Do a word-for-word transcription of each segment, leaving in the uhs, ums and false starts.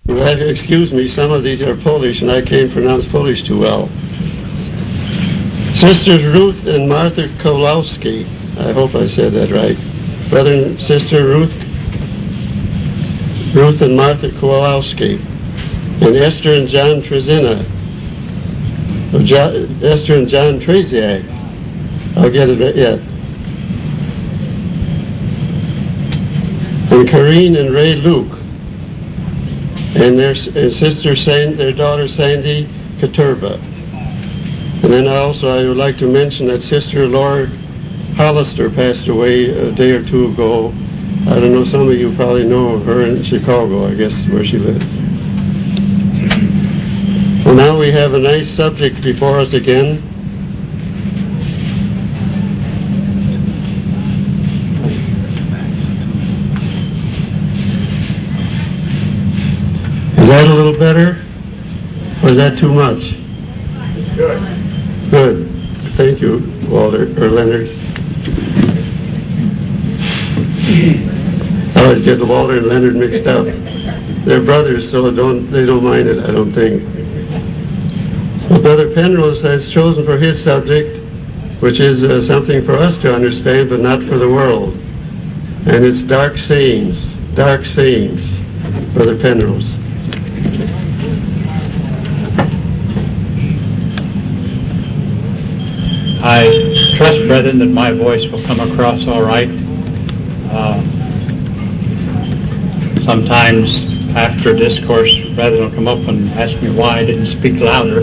You have to excuse me, some of these are Polish, and I can't pronounce Polish too well. Sisters Ruth and Martha Kowalski, I hope I said that right. Brother and Sister Ruth, Ruth and Martha Kowalski, and Esther and John Trezina, oh, John, Esther and John Treziak. I'll get it right yet. And Karine and Ray Luke, and their and sister, their daughter Sandy Katurba. And then also I would like to mention that Sister Laura Hollister passed away a day or two ago. I don't know, some of you probably know her in Chicago, I guess, where she lives. Well, now we have a nice subject before us again. Is that a little better? Or is that too much? It's good. Good. Thank you, Walter, or Leonard. I always get Walter and Leonard mixed up. They're brothers, so don't they don't mind it, I don't think. Well, Brother Penrose has chosen for his subject, which is uh, something for us to understand, but not for the world. And it's dark sayings. Dark sayings, Brother Penrose. I trust, brethren, that my voice will come across all right. Uh, sometimes after discourse, brethren will come up and ask me why I didn't speak louder.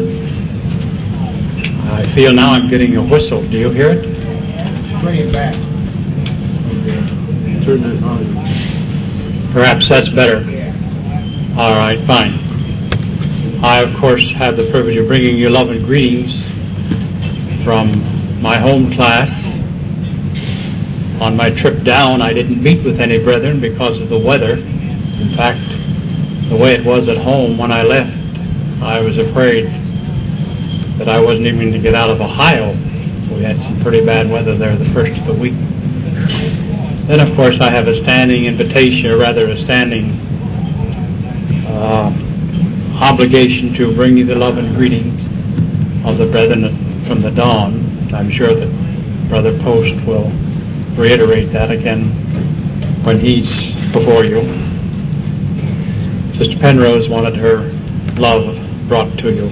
I feel now I'm getting a whistle. Do you hear it? Bring it back. Turn that on. Perhaps that's better. All right, fine. I, of course, have the privilege of bringing you love and greetings from my home class. On my trip down, I didn't meet with any brethren because of the weather. In fact, the way it was at home when I left, I was afraid that I wasn't even going to get out of Ohio. We had some pretty bad weather there the first of the week. Then, of course, I have a standing invitation, or rather a standing uh, obligation to bring you the love and greeting of the brethren from the dawn. I'm sure that Brother Post will reiterate that again when he's before you. Sister Penrose wanted her love brought to you.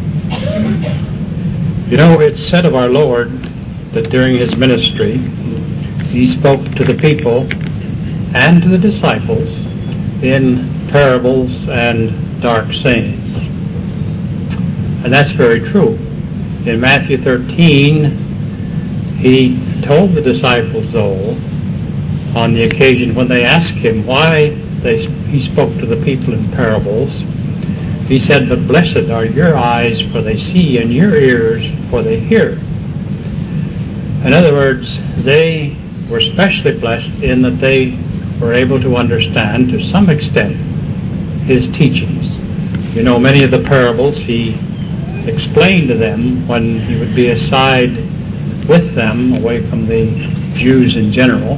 You know, it's said of our Lord that during his ministry, he spoke to the people and to the disciples in parables and dark sayings. And that's very true. In Matthew thirteen, he told the disciples, though, on the occasion when they asked him why they, he spoke to the people in parables, he said, "But blessed are your eyes, for they see, and your ears, for they hear." In other words, they were specially blessed in that they were able to understand, to some extent, his teachings. You know, many of the parables he explained to them when he would be aside with them, away from the Jews in general.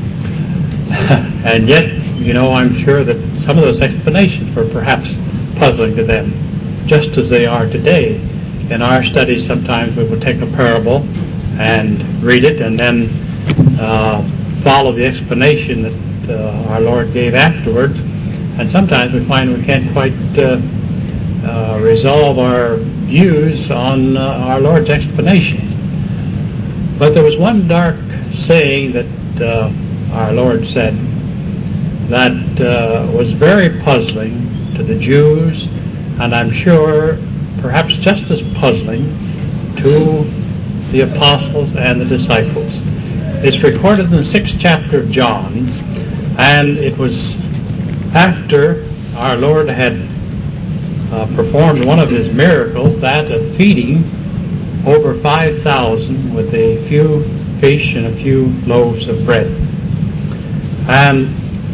And yet, you know, I'm sure that some of those explanations were perhaps puzzling to them, just as they are today. In our studies, sometimes we would take a parable and read it and then uh, follow the explanation that uh, our Lord gave afterwards. And sometimes we find we can't quite uh, uh, resolve our views on uh, our Lord's explanation. But there was one dark saying that uh, our Lord said that uh, was very puzzling to the Jews, and I'm sure perhaps just as puzzling to the apostles and the disciples. It's recorded in the sixth chapter of John, and it was after our Lord had uh, performed one of his miracles, that of feeding over five thousand with a few fish and a few loaves of bread. And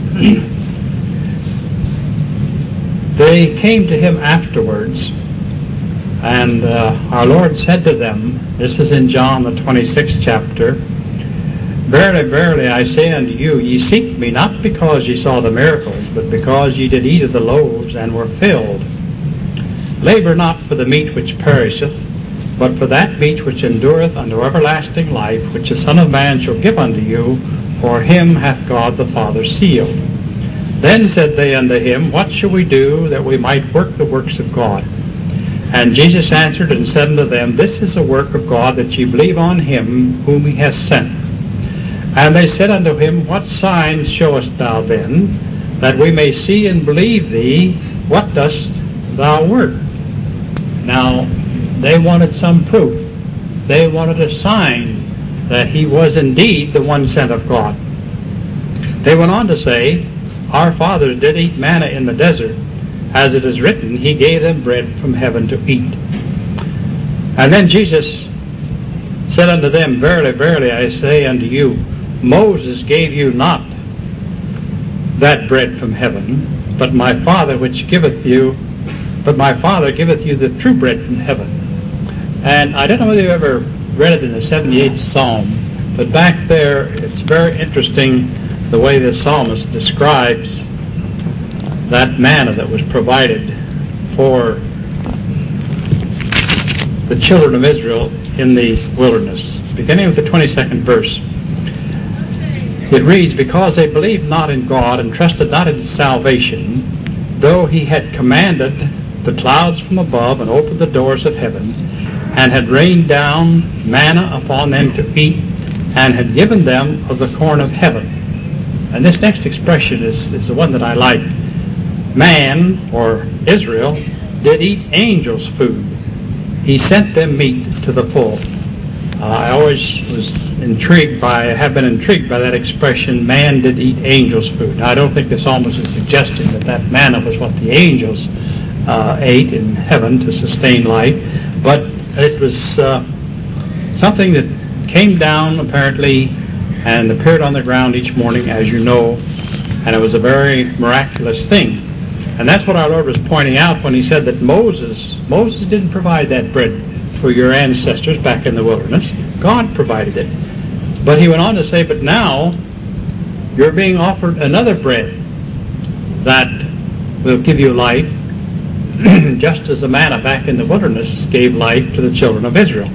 they came to him afterwards, and uh, our Lord said to them, this is in John the twenty-sixth chapter, Verily, verily, I say unto you, ye seek me not because ye saw the miracles, but because ye did eat of the loaves and were filled. Labor not for the meat which perisheth, but for that meat which endureth unto everlasting life, which the Son of Man shall give unto you, for him hath God the Father sealed. Then said they unto him, What shall we do that we might work the works of God? And Jesus answered and said unto them, This is the work of God, that ye believe on him whom he hath sent. And they said unto him, What signs showest thou then, that we may see and believe thee? What dost thou work? Now, they wanted some proof. They wanted a sign that he was indeed the one sent of God. They went on to say, Our fathers did eat manna in the desert. As it is written, he gave them bread from heaven to eat. And then Jesus said unto them, Verily, verily, I say unto you, Moses gave you not that bread from heaven, but my Father which giveth you, but my Father giveth you the true bread from heaven. And I don't know whether you ever read it in the seventy-eighth Psalm, but back there it's very interesting the way the psalmist describes that manna that was provided for the children of Israel in the wilderness. Beginning with the twenty-second verse. It reads, Because they believed not in God and trusted not in salvation, though he had commanded the clouds from above and opened the doors of heaven, and had rained down manna upon them to eat, and had given them of the corn of heaven. And this next expression is, is the one that I like. Man, or Israel, did eat angels' food. He sent them meat to the full. Uh, I always was intrigued by, have been intrigued by that expression, man did eat angels' food. Now, I don't think the psalmist is suggesting that that manna was what the angels uh, ate in heaven to sustain life, but it was uh, something that came down, apparently, and appeared on the ground each morning, as you know, and it was a very miraculous thing. And that's what our Lord was pointing out when he said that Moses, Moses didn't provide that bread for your ancestors back in the wilderness. God provided it. But he went on to say, but now you're being offered another bread that will give you life, just as the manna back in the wilderness gave life to the children of Israel.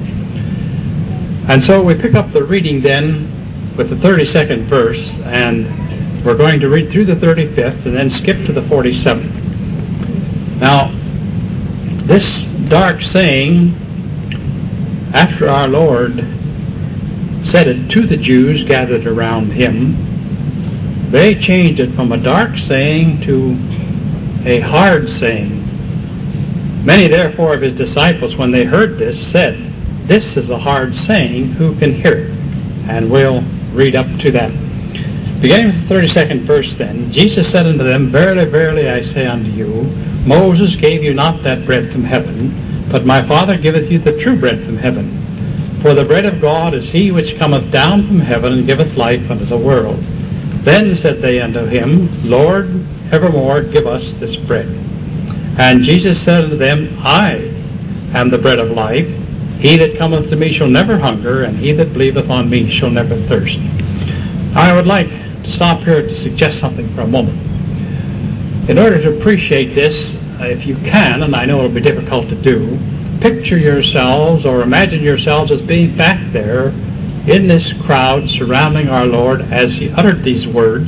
And so we pick up the reading then with the thirty-second verse, and we're going to read through the thirty-fifth and then skip to the forty-seventh. Now, this dark saying, after our Lord said it to the Jews gathered around him, they changed it from a dark saying to a hard saying. Many, therefore, of his disciples, when they heard this, said, This is a hard saying, who can hear it? And we'll read up to that. Beginning with the thirty-second verse then, Jesus said unto them, Verily, verily, I say unto you, Moses gave you not that bread from heaven, but my Father giveth you the true bread from heaven. For the bread of God is he which cometh down from heaven and giveth life unto the world. Then said they unto him, Lord, evermore give us this bread. And Jesus said unto them, I am the bread of life. He that cometh to me shall never hunger, and he that believeth on me shall never thirst. I would like to stop here to suggest something for a moment. In order to appreciate this, if you can, and I know it will be difficult to do, picture yourselves or imagine yourselves as being back there in this crowd surrounding our Lord as he uttered these words,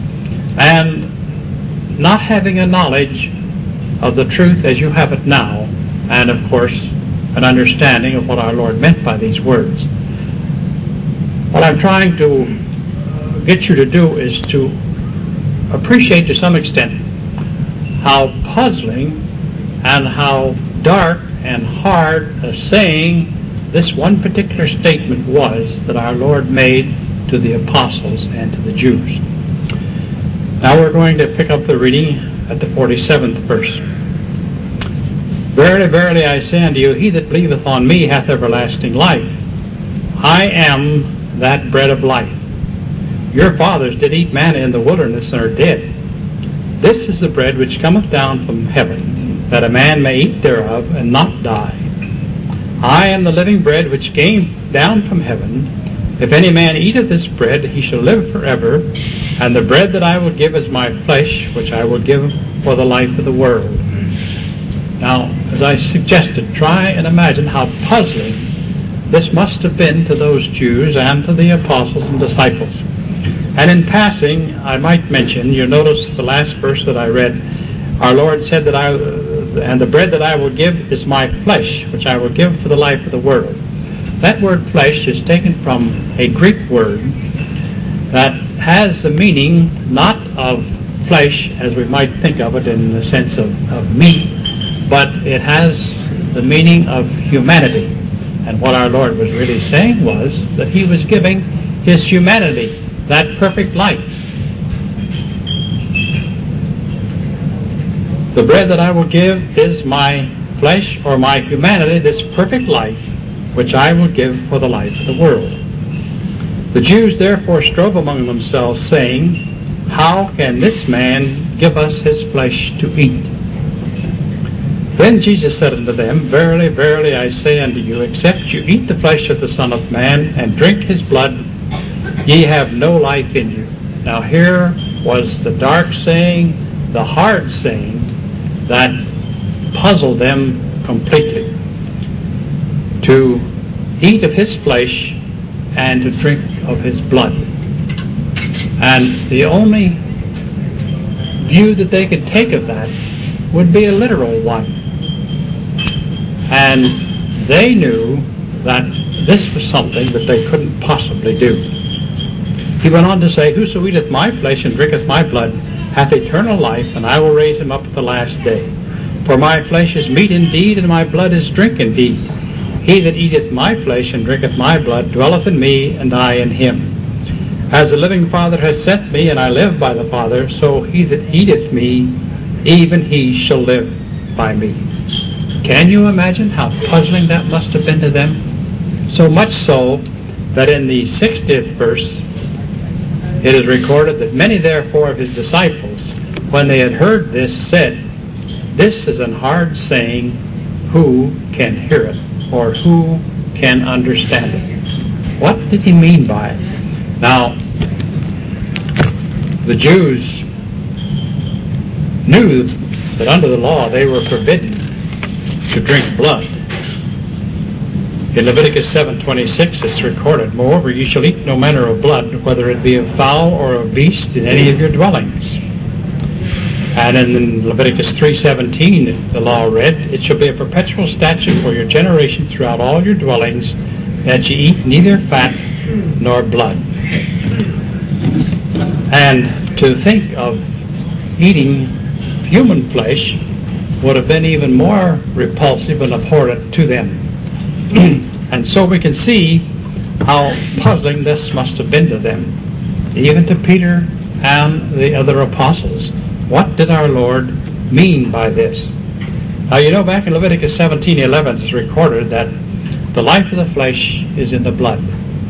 and not having a knowledge of the truth as you have it now, and of course an understanding of what our Lord meant by these words. What I'm trying to get you to do is to appreciate to some extent how puzzling and how dark and hard a saying this one particular statement was that our Lord made to the apostles and to the Jews. Now we're going to pick up the reading at the forty-seventh verse. Verily, verily, I say unto you, he that believeth on me hath everlasting life. I am that bread of life. Your fathers did eat manna in the wilderness and are dead. This is the bread which cometh down from heaven, that a man may eat thereof and not die. I am the living bread which came down from heaven. If any man eat of this bread, he shall live forever. And the bread that I will give is my flesh, which I will give for the life of the world. Now, as I suggested, try and imagine how puzzling this must have been to those Jews and to the apostles and disciples. And in passing, I might mention, you notice the last verse that I read, our Lord said that I, and the bread that I will give is my flesh, which I will give for the life of the world. That word flesh is taken from a Greek word that has the meaning not of flesh as we might think of it in the sense of, of meat, but it has the meaning of humanity. And what our Lord was really saying was that He was giving His humanity, that perfect life. The bread that I will give is my flesh or my humanity, this perfect life, which I will give for the life of the world. The Jews therefore strove among themselves, saying, How can this man give us his flesh to eat? Then Jesus said unto them, Verily, verily, I say unto you, except you eat the flesh of the Son of Man and drink his blood, ye have no life in you. Now here was the dark saying, the hard saying, that puzzled them completely. To eat of his flesh and to drink of his blood. And the only view that they could take of that would be a literal one. And they knew that this was something that they couldn't possibly do. He went on to say, Whoso eateth my flesh and drinketh my blood hath eternal life, and I will raise him up at the last day. For my flesh is meat indeed, and my blood is drink indeed. He that eateth my flesh and drinketh my blood dwelleth in me, and I in him. As the living Father hath sent me, and I live by the Father, so he that eateth me, even he shall live by me. Can you imagine how puzzling that must have been to them? So much so that in the sixtieth verse it is recorded that many therefore of his disciples, when they had heard this, said, This is an hard saying, who can hear it? Or who can understand it? What did he mean by it? Now, the Jews knew that under the law they were forbidden to drink blood. In Leviticus seven twenty-six it's recorded, Moreover, ye shall eat no manner of blood, whether it be of fowl or of beast, in any of your dwellings. And in Leviticus three seventeen the law read, It shall be a perpetual statute for your generation throughout all your dwellings, that ye eat neither fat nor blood. And to think of eating human flesh would have been even more repulsive and abhorrent to them. And so we can see how puzzling this must have been to them, even to Peter and the other apostles. What did our Lord mean by this? Now, you know, back in Leviticus seventeen eleven it's recorded that the life of the flesh is in the blood.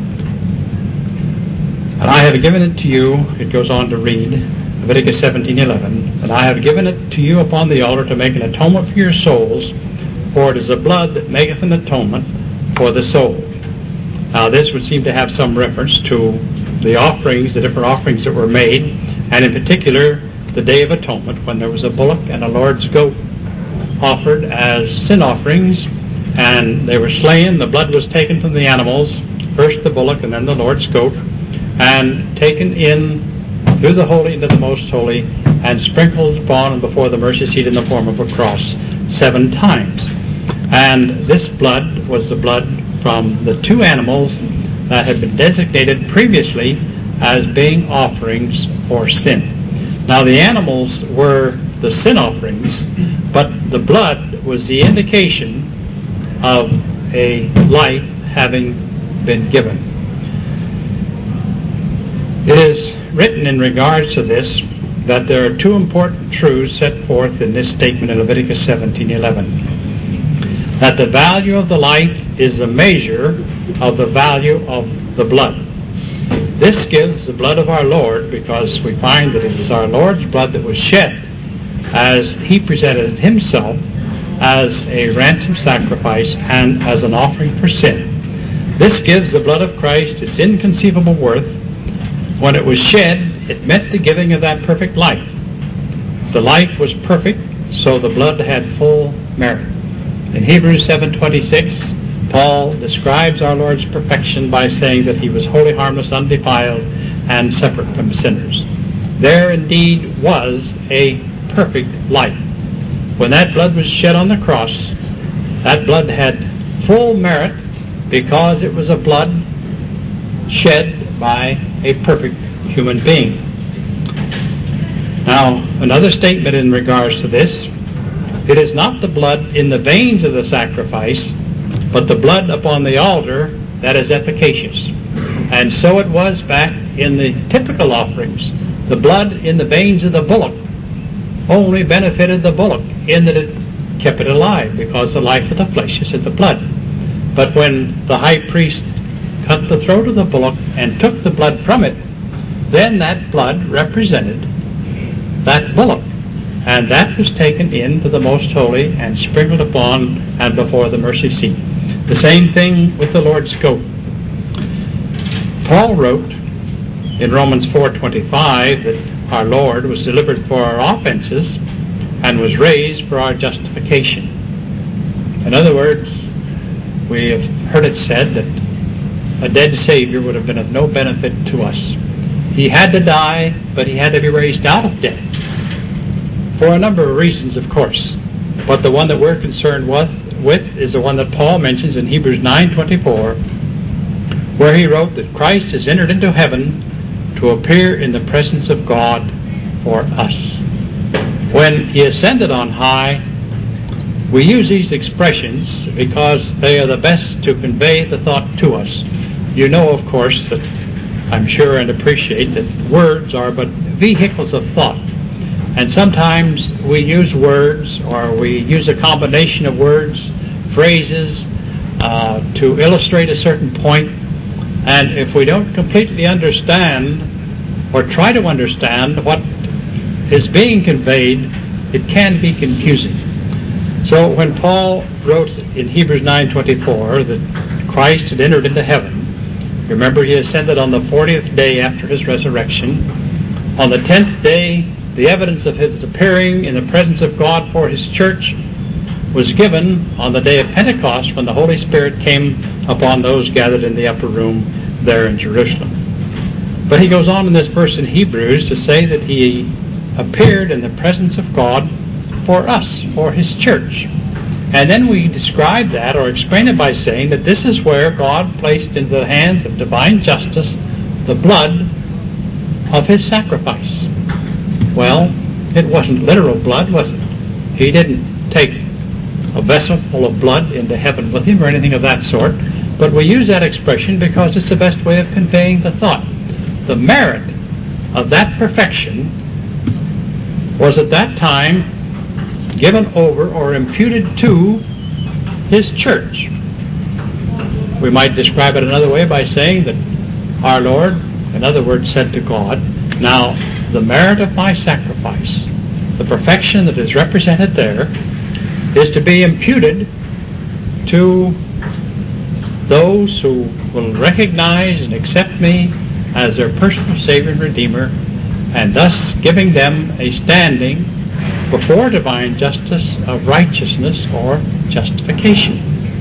And I have given it to you, it goes on to read, Leviticus seventeen eleven, And I have given it to you upon the altar to make an atonement for your souls, for it is the blood that maketh an atonement for the soul. Now this would seem to have some reference to the offerings, the different offerings that were made, and in particular the Day of Atonement, when there was a bullock and a Lord's goat offered as sin offerings, and they were slain. The blood was taken from the animals, first the bullock and then the Lord's goat, and taken in through the holy into the most holy, and sprinkled upon and before the mercy seat in the form of a cross seven times. And this blood was the blood from the two animals that had been designated previously as being offerings for sin. Now the animals were the sin offerings, but the blood was the indication of a life having been given. It is written in regards to this that there are two important truths set forth in this statement in Leviticus seventeen eleven. That the value of the life is the measure of the value of the blood. This gives the blood of our Lord, because we find that it was our Lord's blood that was shed as He presented Himself as a ransom sacrifice and as an offering for sin. This gives the blood of Christ its inconceivable worth. When it was shed, it meant the giving of that perfect life. The life was perfect, so the blood had full merit. In Hebrews seven twenty-six, Paul describes our Lord's perfection by saying that he was wholly harmless, undefiled, and separate from sinners. There indeed was a perfect life. When that blood was shed on the cross, that blood had full merit because it was a blood shed by a perfect human being. Now, another statement in regards to this: it is not the blood in the veins of the sacrifice, but the blood upon the altar that is efficacious. And so it was back in the typical offerings. The blood in the veins of the bullock only benefited the bullock in that it kept it alive, because the life of the flesh is in the blood. But when the high priest cut the throat of the bullock and took the blood from it, then that blood represented that bullock, and that was taken into the most holy and sprinkled upon and before the mercy seat. The same thing with the Lord's goat. Paul wrote in Romans four twenty-five that our Lord was delivered for our offenses and was raised for our justification. In other words, we have heard it said that a dead Savior would have been of no benefit to us. He had to die, but he had to be raised out of death. For a number of reasons, of course. But the one that we're concerned with, with is the one that Paul mentions in Hebrews nine twenty-four, where he wrote that Christ has entered into heaven to appear in the presence of God for us. When he ascended on high, we use these expressions because they are the best to convey the thought to us. You know, of course, that I'm sure and appreciate that words are but vehicles of thought. And sometimes we use words, or we use a combination of words, phrases, uh, to illustrate a certain point. And if we don't completely understand or try to understand what is being conveyed, it can be confusing. So when Paul wrote in Hebrews nine twenty-four that Christ had entered into heaven, remember he ascended on the fortieth day after his resurrection. On the tenth day, the evidence of his appearing in the presence of God for his church was given on the day of Pentecost, when the Holy Spirit came upon those gathered in the upper room there in Jerusalem. But he goes on in this verse in Hebrews to say that he appeared in the presence of God for us, for his church. And then we describe that, or explain it, by saying that this is where God placed into the hands of divine justice the blood of his sacrifice. Well, it wasn't literal blood, was it? He didn't take a vessel full of blood into heaven with him or anything of that sort. But we use that expression because it's the best way of conveying the thought. The merit of that perfection was at that time given over or imputed to his church. We might describe it another way by saying that our Lord, in other words, said to God, now the merit of my sacrifice, the perfection that is represented there, is to be imputed to those who will recognize and accept me as their personal Savior and Redeemer, and thus giving them a standing before divine justice of righteousness or justification.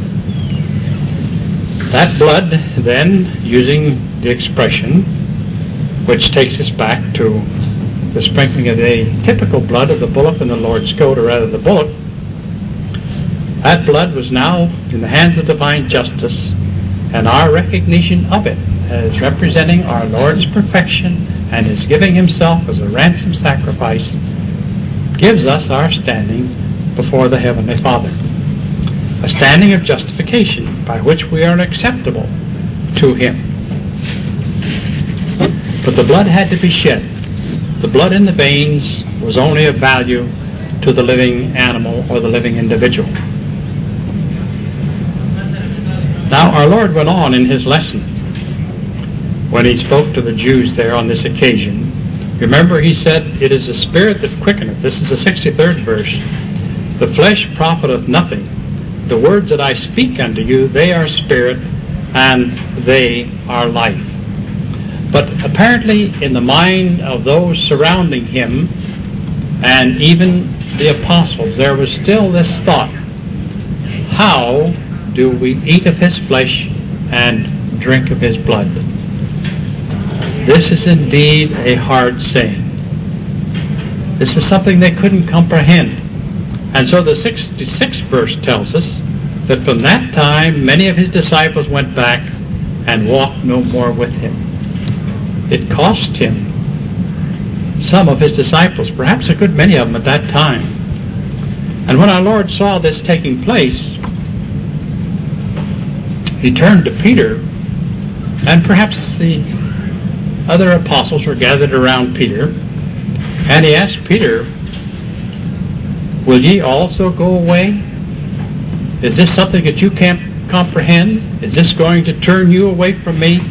That blood, then, using the expression, which takes us back to the sprinkling of the typical blood of the bullock and the Lord's goat, or rather the bullock, that blood was now in the hands of divine justice, and our recognition of it as representing our Lord's perfection and his giving himself as a ransom sacrifice gives us our standing before the Heavenly Father. A standing of justification by which we are acceptable to him. But the blood had to be shed. The blood in the veins was only of value to the living animal or the living individual. Now our Lord went on in his lesson when he spoke to the Jews there on this occasion. Remember, he said, it is the Spirit that quickeneth. This is the sixty-third verse. The flesh profiteth nothing. The words that I speak unto you, they are spirit and they are life. But apparently in the mind of those surrounding him, and even the apostles, there was still this thought, how do we eat of his flesh and drink of his blood? This is indeed a hard saying. This is something they couldn't comprehend. And so the sixty-sixth verse tells us that from that time many of his disciples went back and walked no more with him. It cost him some of his disciples, perhaps a good many of them at that time. And when our Lord saw this taking place, he turned to Peter, and perhaps the other apostles were gathered around Peter, and he asked Peter, will ye also go away? Is this something that you can't comprehend? Is this going to turn you away from me?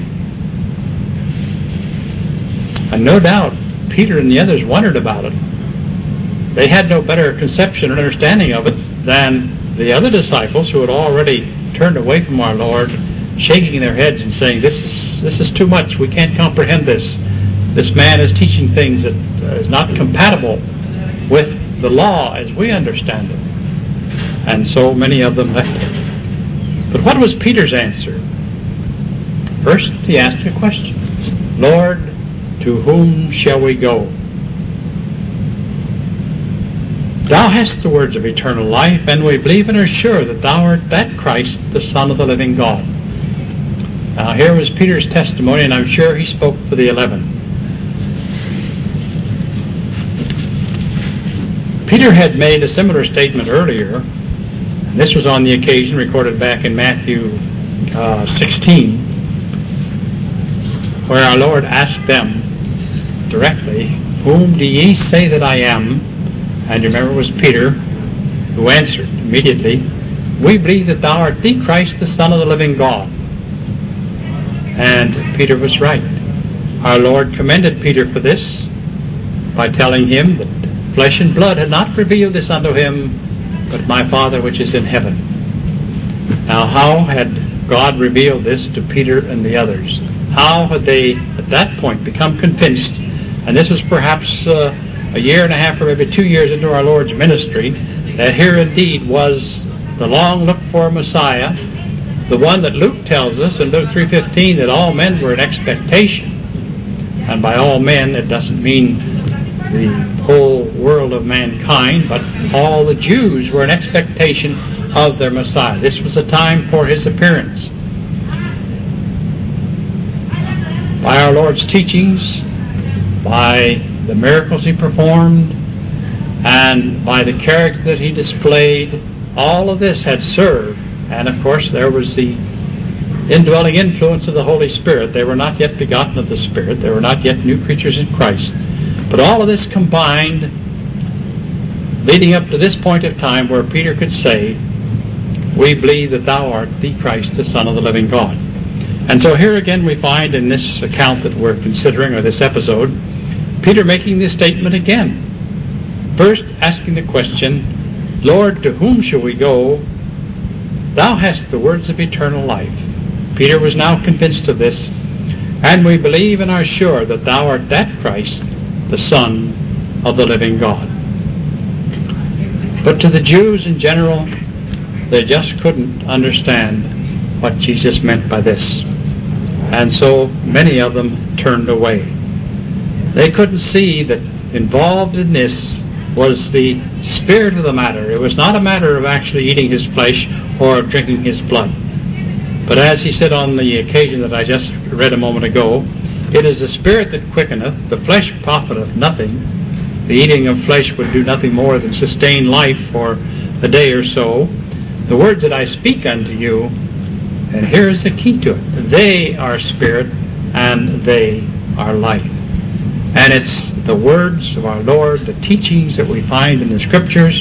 And no doubt Peter and the others wondered about it. They had no better conception or understanding of it than the other disciples who had already turned away from our Lord, shaking their heads and saying, this is this is too much. We can't comprehend this. This man is teaching things that uh, is not compatible with the law as we understand it. And so many of them left him. But what was Peter's answer? First, he asked a question. Lord, to whom shall we go? Thou hast the words of eternal life, and we believe and are sure that thou art that Christ, the Son of the living God. Now here was Peter's testimony, and I'm sure he spoke for the eleven. Peter had made a similar statement earlier, and this was on the occasion recorded back in Matthew uh, sixteen, where our Lord asked them directly, whom do ye say that I am? And you remember it was Peter who answered immediately, we believe that thou art the Christ, the Son of the living God. And Peter was right. Our Lord commended Peter for this by telling him that flesh and blood had not revealed this unto him, but my Father which is in heaven. Now how had God revealed this to Peter and the others? How had they at that point become convinced, and this was perhaps uh, a year and a half or maybe two years into our Lord's ministry, that here indeed was the long-looked-for Messiah, the one that Luke tells us in Luke three fifteen that all men were in expectation. And by all men, it doesn't mean the whole world of mankind, but all the Jews were in expectation of their Messiah. This was the time for his appearance. By our Lord's teachings, by the miracles he performed, and by the character that he displayed, all of this had served. And of course there was the indwelling influence of the Holy Spirit. They were not yet begotten of the Spirit. They were not yet new creatures in Christ. But all of this combined, leading up to this point of time where Peter could say, we believe that thou art the Christ, the Son of the living God. And so here again we find in this account that we're considering, or this episode, Peter making this statement again. First asking the question, Lord, to whom shall we go? Thou hast the words of eternal life. Peter was now convinced of this, and we believe and are sure that thou art that Christ, the Son of the living God. But to the Jews in general, they just couldn't understand what Jesus meant by this. And so many of them turned away. They couldn't see that involved in this was the spirit of the matter. It was not a matter of actually eating his flesh or of drinking his blood. But as he said on the occasion that I just read a moment ago, it is the spirit that quickeneth, the flesh profiteth nothing. The eating of flesh would do nothing more than sustain life for a day or so. The words that I speak unto you, and here is the key to it, they are spirit and they are life. And it's the words of our Lord, the teachings that we find in the Scriptures,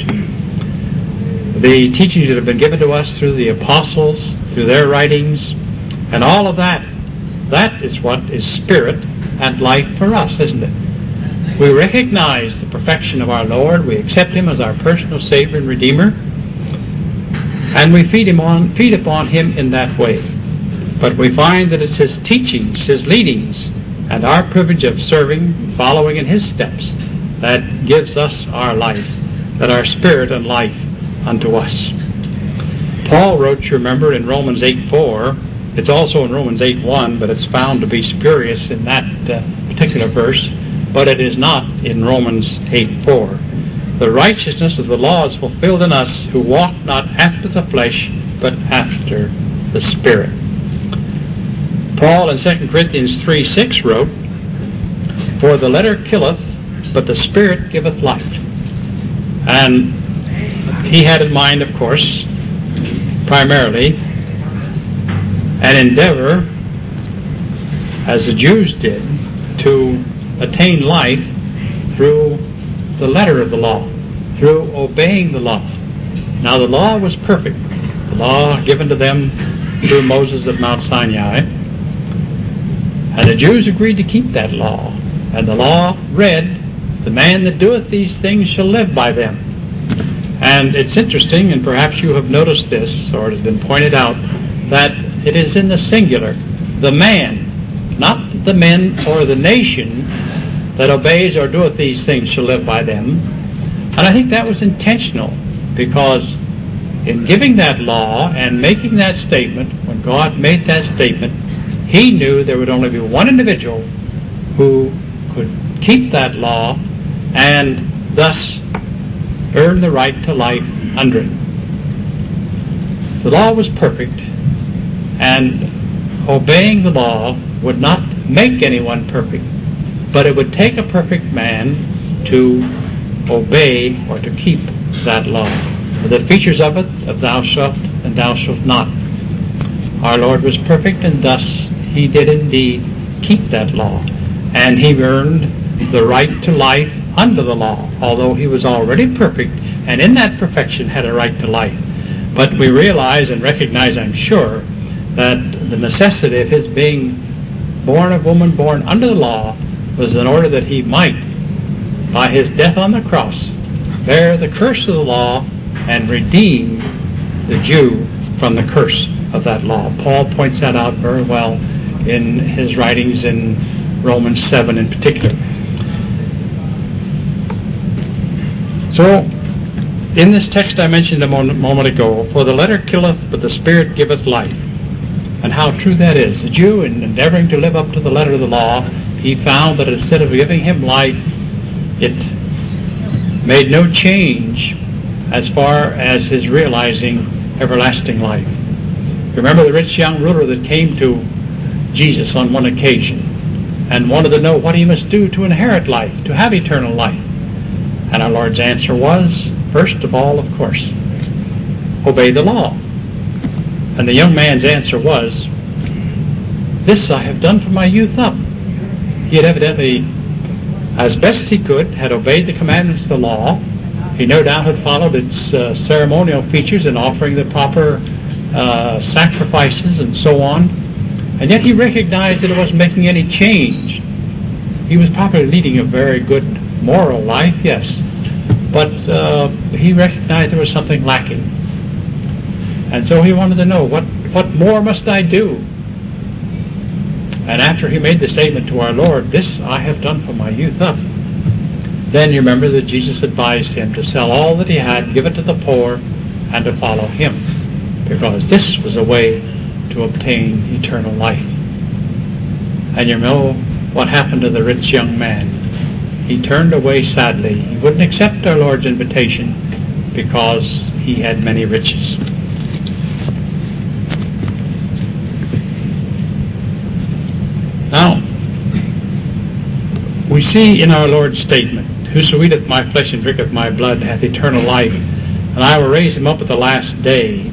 the teachings that have been given to us through the apostles, through their writings, and all of that, that is what is spirit and life for us, isn't it? We recognize the perfection of our Lord, we accept him as our personal Savior and Redeemer, and we feed him on, feed upon him in that way. But we find that it's His teachings, His leadings, and our privilege of serving, following in His steps, that gives us our life, that our spirit and life unto us. Paul wrote, you remember, in Romans eight four, it's also in Romans eight one, but it's found to be spurious in that uh, particular verse, but it is not in Romans eight four. The righteousness of the law is fulfilled in us who walk not after the flesh, but after the Spirit. Paul in Second Corinthians three six wrote, for the letter killeth, but the Spirit giveth life. And he had in mind, of course, primarily an endeavor, as the Jews did, to attain life through the letter of the law, through obeying the law. Now the law was perfect, the law given to them through Moses of Mount Sinai, and the Jews agreed to keep that law. And the law read, the man that doeth these things shall live by them. And it's interesting, and perhaps you have noticed this, or it has been pointed out, that it is in the singular, the man, not the men or the nation that obeys or doeth these things shall live by them. And I think that was intentional, because in giving that law and making that statement, when God made that statement, He knew there would only be one individual who could keep that law and thus earn the right to life under it. The law was perfect, and obeying the law would not make anyone perfect, but it would take a perfect man to obey or to keep that law. The features of it, of thou shalt and thou shalt not. Our Lord was perfect, and thus He did indeed keep that law. And He earned the right to life under the law, although He was already perfect, and in that perfection had a right to life. But we realize and recognize, I'm sure, that the necessity of His being born of woman, born under the law, was in order that He might, by His death on the cross, bear the curse of the law and redeem the Jew from the curse of that law. Paul points that out very well in his writings in Romans seven in particular. So, in this text I mentioned a moment ago, for the letter killeth, but the Spirit giveth life. And how true that is. The Jew, in endeavoring to live up to the letter of the law, he found that instead of giving him life, it made no change as far as his realizing everlasting life. Remember the rich young ruler that came to Jesus on one occasion and wanted to know what he must do to inherit life, to have eternal life. And our Lord's answer was, first of all, of course, obey the law. And the young man's answer was, this I have done from my youth up. He had evidently, as best he could, had obeyed the commandments of the law. He no doubt had followed its uh, ceremonial features in offering the proper uh, sacrifices and so on. And yet he recognized that it wasn't making any change. He was probably leading a very good moral life, yes. But uh, he recognized there was something lacking. And so he wanted to know, what, what more must I do? And after he made the statement to our Lord, this I have done from my youth up, then you remember that Jesus advised him to sell all that he had, give it to the poor, and to follow him, because this was a way to obtain eternal life. And you know what happened to the rich young man. He turned away sadly. He wouldn't accept our Lord's invitation because he had many riches. Now, we see in our Lord's statement, whoso eateth my flesh and drinketh my blood hath eternal life, and I will raise him up at the last day.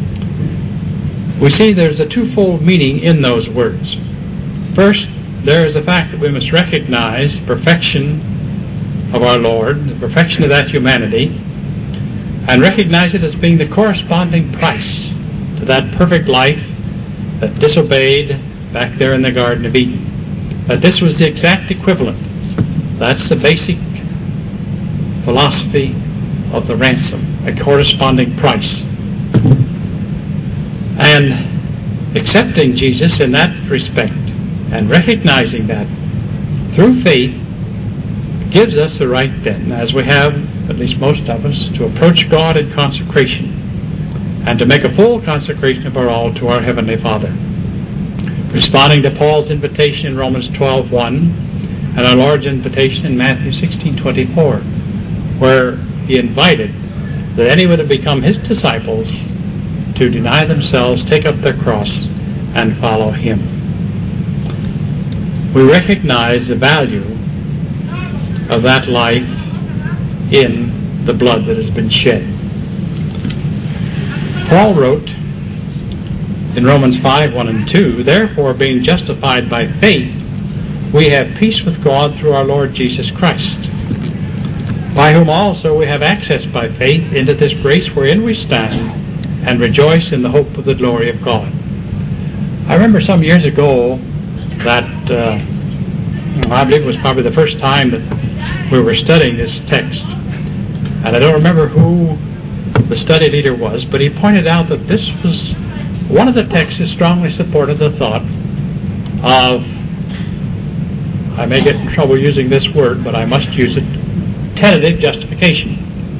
We see there's a twofold meaning in those words. First, there is the fact that we must recognize perfection of our Lord, the perfection of that humanity, and recognize it as being the corresponding price to that perfect life that disobeyed back there in the Garden of Eden. That this was the exact equivalent. That's the basic philosophy of the ransom, a corresponding price. And accepting Jesus in that respect and recognizing that through faith gives us the right then, as we have, at least most of us, to approach God in consecration and to make a full consecration of our all to our Heavenly Father. Responding to Paul's invitation in Romans twelve one and our Lord's invitation in Matthew sixteen twenty-four, where He invited that anyone to become His disciples to deny themselves, take up their cross, and follow Him. We recognize the value of that life in the blood that has been shed. Paul wrote in Romans five one and two, "Therefore, being justified by faith, we have peace with God through our Lord Jesus Christ, by whom also we have access by faith into this grace wherein we stand, and rejoice in the hope of the glory of God." I remember some years ago that uh, I believe it was probably the first time that we were studying this text, and I don't remember who the study leader was, but he pointed out that this was one of the texts that strongly supported the thought of, I may get in trouble using this word, but I must use it, tentative justification.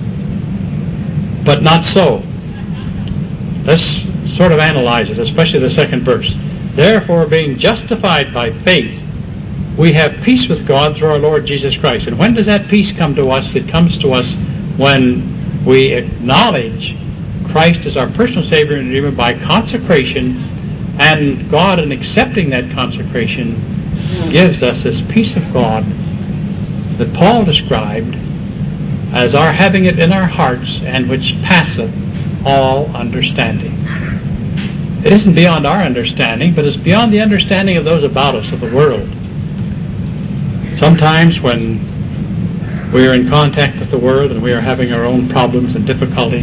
But not so. Let's sort of analyze it, especially the second verse. "Therefore, being justified by faith, we have peace with God through our Lord Jesus Christ." And when does that peace come to us? It comes to us when we acknowledge Christ as our personal Savior and Redeemer by consecration, and God, in accepting that consecration, gives us this peace of God that Paul described as our having it in our hearts, and which passeth all understanding. It isn't beyond our understanding, but it's beyond the understanding of those about us, of the world. Sometimes when we are in contact with the world and we are having our own problems and difficulties,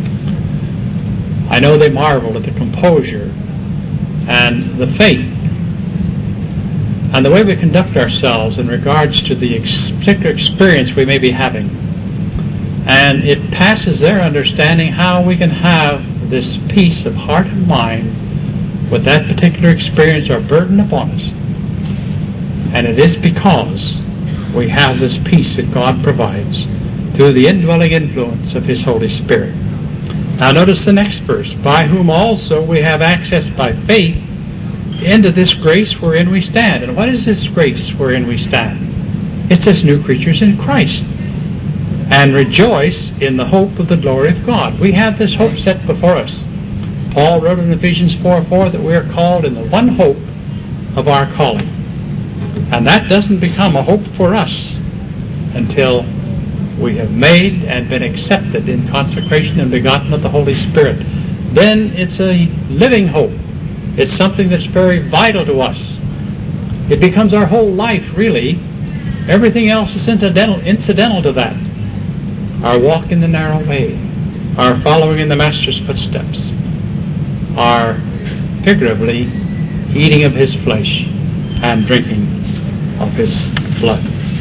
I know they marvel at the composure and the faith and the way we conduct ourselves in regards to the ex- particular experience we may be having. And it passes their understanding how we can have this peace of heart and mind with that particular experience or burden upon us. And it is because we have this peace that God provides through the indwelling influence of His Holy Spirit. Now notice the next verse. "By whom also we have access by faith into this grace wherein we stand." And what is this grace wherein we stand? It's as new creatures in Christ. "And rejoice in the hope of the glory of God." We have this hope set before us. Paul wrote in Ephesians four four that we are called in the one hope of our calling. And that doesn't become a hope for us until we have made and been accepted in consecration and begotten of the Holy Spirit. Then it's a living hope. It's something that's very vital to us. It becomes our whole life, really. Everything else is incidental, incidental to that. Our walk in the narrow way, our following in the Master's footsteps, our figuratively eating of His flesh and drinking of His blood.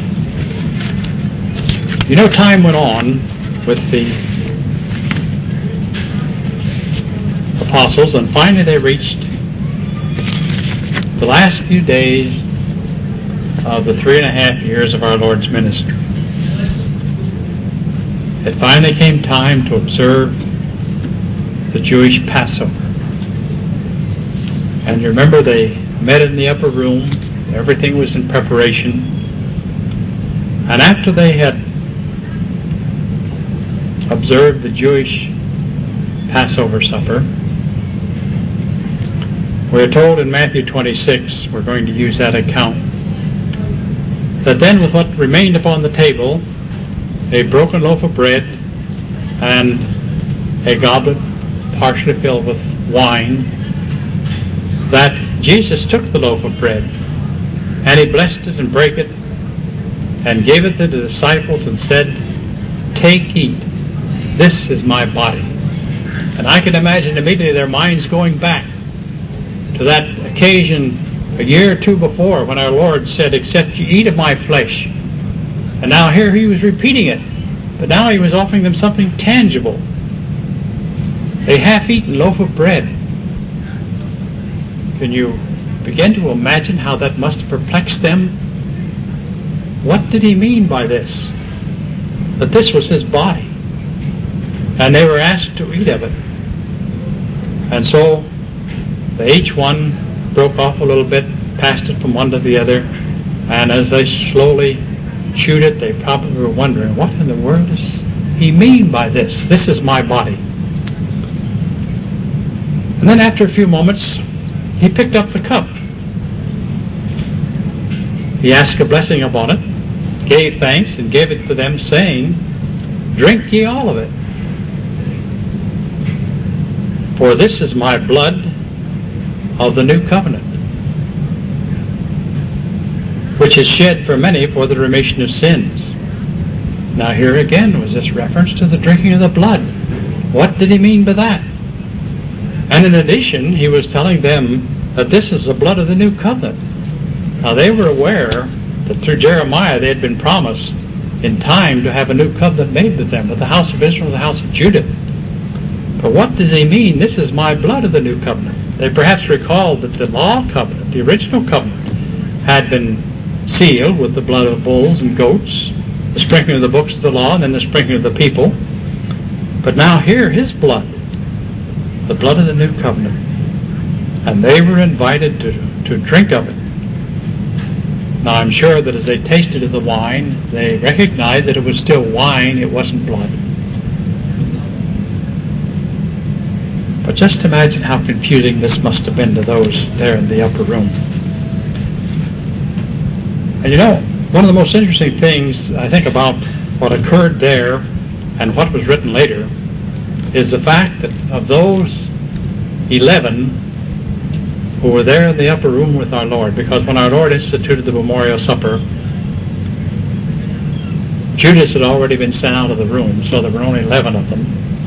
You know, time went on with the apostles, and finally they reached the last few days of the three and a half years of our Lord's ministry. It finally came time to observe the Jewish Passover. And you remember they met in the upper room. Everything was in preparation. And after they had observed the Jewish Passover supper, we're told in Matthew twenty-six, we're going to use that account, that then with what remained upon the table, a broken loaf of bread and a goblet partially filled with wine, that Jesus took the loaf of bread and He blessed it and brake it and gave it to the disciples and said, "Take, eat. This is my body." And I can imagine immediately their minds going back to that occasion a year or two before when our Lord said, "Except you eat of my flesh." And now here He was repeating it, but now He was offering them something tangible. A half-eaten loaf of bread. Can you begin to imagine how that must have perplexed them? What did he mean by this? That this was his body. And they were asked to eat of it. And so they each one broke off a little bit, passed it from one to the other, and as they slowly chewed it, they probably were wondering, what in the world does he mean by this? This is my body. And then after a few moments, he picked up the cup. He asked a blessing upon it, gave thanks, and gave it to them, saying, drink ye all of it. For this is my blood of the new covenant, which is shed for many for the remission of sins. Now here again was this reference to the drinking of the blood. What did he mean by that? And in addition, he was telling them that this is the blood of the new covenant. Now they were aware that through Jeremiah they had been promised in time to have a new covenant made with them, with the house of Israel and the house of Judah. But what does he mean? This is my blood of the new covenant. They perhaps recalled that the law covenant, the original covenant, had been sealed with the blood of bulls and goats, the sprinkling of the books of the law, and then the sprinkling of the people. But now here, his blood, the blood of the new covenant. And they were invited to, to drink of it. Now I'm sure that as they tasted of the wine, they recognized that it was still wine, it wasn't blood. But just imagine how confusing this must have been to those there in the upper room. And you know, one of the most interesting things I think about what occurred there and what was written later is the fact that of those eleven who were there in the upper room with our Lord, because when our Lord instituted the memorial supper, Judas had already been sent out of the room, so there were only eleven of them,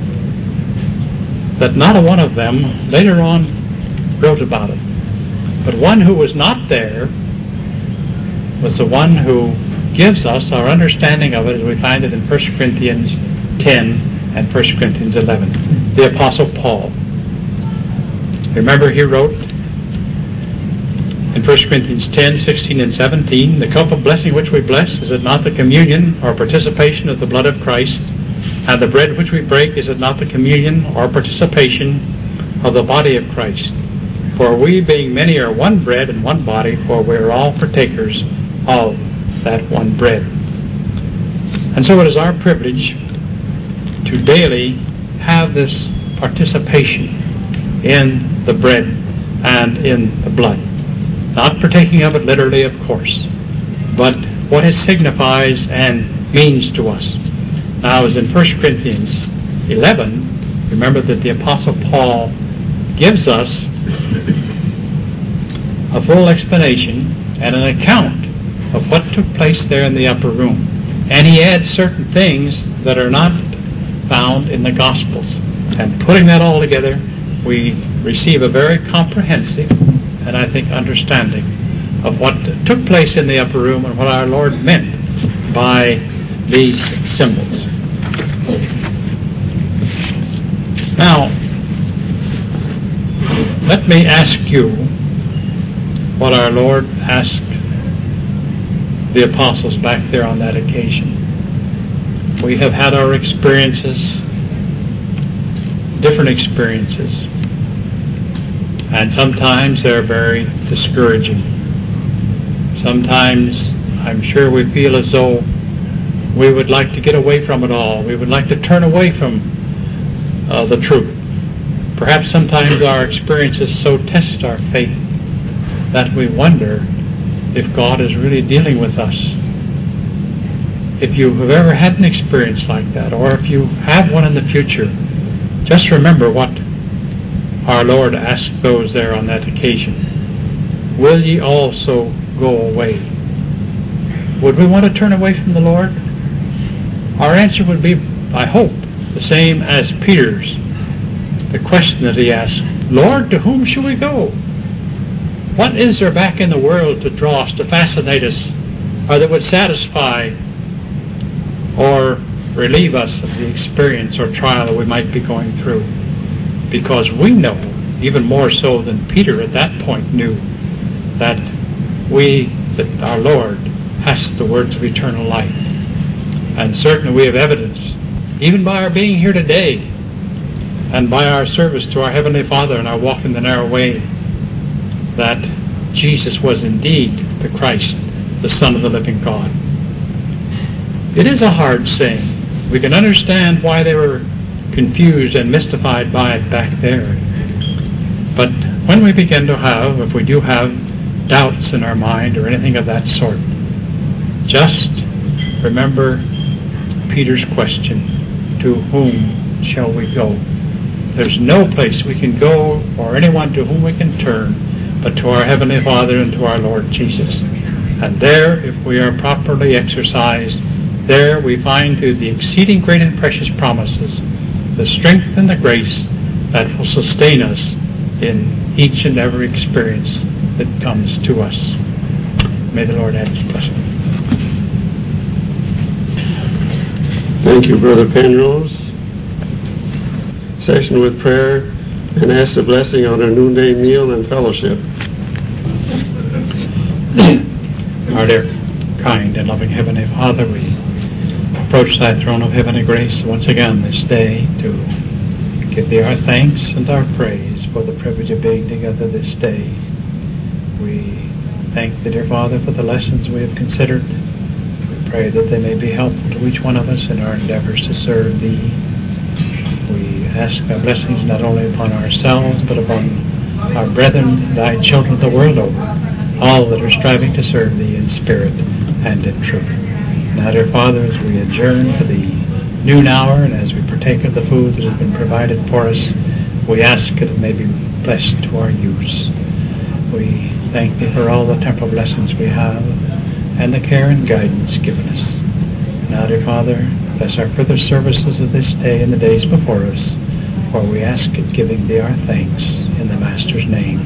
that not a one of them later on wrote about it. But one who was not there was the one who gives us our understanding of it as we find it in First Corinthians ten and First Corinthians eleven. The Apostle Paul. Remember he wrote in First Corinthians ten, sixteen, and seventeen, the cup of blessing which we bless, is it not the communion or participation of the blood of Christ? And the bread which we break, is it not the communion or participation of the body of Christ? For we, being many, are one bread and one body, for we are all partakers of that one bread. And so it is our privilege to daily have this participation in the bread and in the blood. Not partaking of it literally, of course, but what it signifies and means to us. Now, as in First Corinthians eleven, remember that the Apostle Paul gives us a full explanation and an account of what took place there in the upper room. And he adds certain things that are not found in the Gospels. And putting that all together, we receive a very comprehensive and I think understanding of what took place in the upper room and what our Lord meant by these symbols. Now, let me ask you what our Lord asked the apostles back there on that occasion. We have had our experiences, different experiences, and sometimes they're very discouraging. Sometimes I'm sure we feel as though we would like to get away from it all. We would like to turn away from uh, the truth. Perhaps sometimes our experiences so test our faith that we wonder if God is really dealing with us. If you have ever had an experience like that, or if you have one in the future, just remember what our Lord asked those there on that occasion. Will ye also go away? Would we want to turn away from the Lord? Our answer would be, I hope, the same as Peter's. The question that he asked, Lord, to whom shall we go? What is there back in the world to draw us, to fascinate us, or that would satisfy or relieve us of the experience or trial that we might be going through? Because we know even more so than Peter at that point knew, that we, that our Lord, has the words of eternal life. And certainly we have evidence, even by our being here today, and by our service to our Heavenly Father and our walk in the narrow way, that Jesus was indeed the Christ, the Son of the living God. It is a hard saying. We can understand why they were confused and mystified by it back there. But when we begin to have, if we do have doubts in our mind or anything of that sort, just remember Peter's question, to whom shall we go? There's no place we can go or anyone to whom we can turn but to our Heavenly Father and to our Lord Jesus. And there, if we are properly exercised, there we find through the exceeding great and precious promises the strength and the grace that will sustain us in each and every experience that comes to us. May the Lord add His blessing. Thank you, Brother Penrose. Session with prayer and ask the blessing on our noonday meal and fellowship. Our dear, kind, and loving Heavenly Father, we approach Thy throne of heavenly grace once again this day to give Thee our thanks and our praise for the privilege of being together this day. We thank Thee, dear Father, for the lessons we have considered. We pray that they may be helpful to each one of us in our endeavors to serve Thee. We ask Thy blessings not only upon ourselves, but upon our brethren, Thy children the world over, all that are striving to serve Thee in spirit and in truth. Now, dear Father, as we adjourn to the noon hour and as we partake of the food that has been provided for us, we ask that it may be blessed to our use. We thank Thee for all the temporal blessings we have and the care and guidance given us. Now, dear Father, bless our further services of this day and the days before us, for we ask it giving Thee our thanks in the Master's name.